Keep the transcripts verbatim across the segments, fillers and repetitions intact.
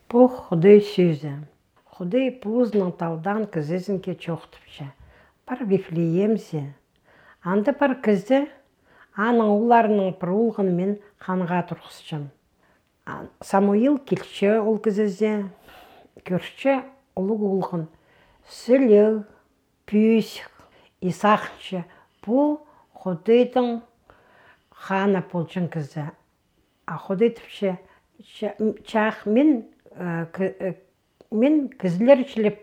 Бұл Құдай сөзі. Құдай пузның талдан кізізін ке чоқтыпча. Бар Вифлеемзе. Анды бар кізі аның оларының бір ұлғынмен қанға тұрғысчым. Самуил келші ол кізізе, көрші ұлы ұлғын. Сүлі, пүйсік, Исақшы. Бұл Құдайдың қаны болчын кізі. А Құдай тіпші, чақ мен мен кізілер жіліп,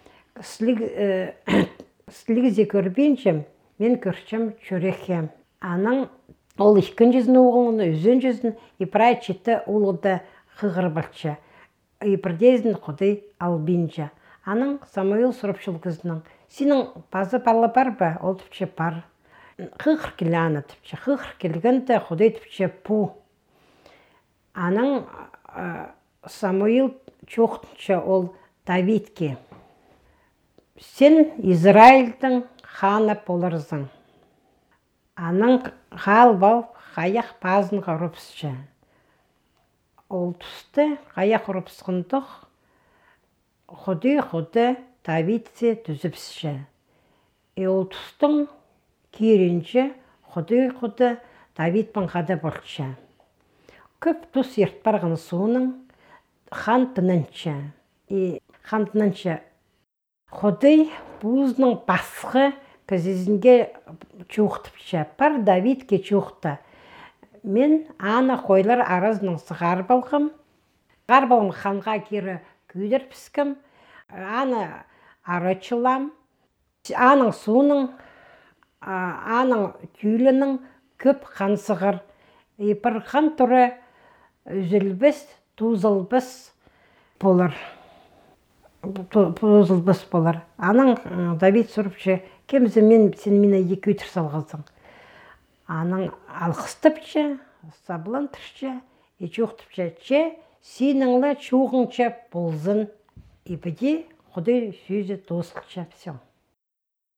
сілігізе көрбейінчім, мен көршім чөрекем. Аның ол ішкін жүзін оғылыны, үзін жүзін, ипрай четі олыды қығыр бақча. Ипірдезін Құдай албейінчі. Аның Самуил сұрыпшыл кізінің. Сенің базы балы бар ба? Ол тіпче бар. Қығыр келі аны тіпче. Қығыр келгенді Құдай тіпче пу. Аның Самуил чоқтынша ол Давидке. Сен Израильдің ханы болырзың. Аның қал бал қаяқ базын ғырыпсыча. Ол тұсты қаяқ ғырыпсығындық Құды-құды Давидсе түзіпсіча. Е ол тұстың керенші Құды-құды Давид банғады болча. Көп тұс ертпарғын суының хан тынынча. И хан тынынча. Құдай бұзының басқы кізізінге чоқтыпча. Бар Давидке чоқты. Мен аны қойлар аразының сығар балғым. Сығар балғым ханға кері күйдер піскім. Аны арычылам. Аның суының, аның күйлінің көп қан сығыр. Бір қан тұры үзілбіс, тузылбіс болар. Тузылбіс болар. Аның Давид сұрыпшы, кемізі мен сен мені екі өтір салғызың. Аның алқыстыпчы, саблантыршы, ечі оқтыпчы, че сеніңлі чоғынча болзын. Епіде Құдай сөзі тосқыча. Все.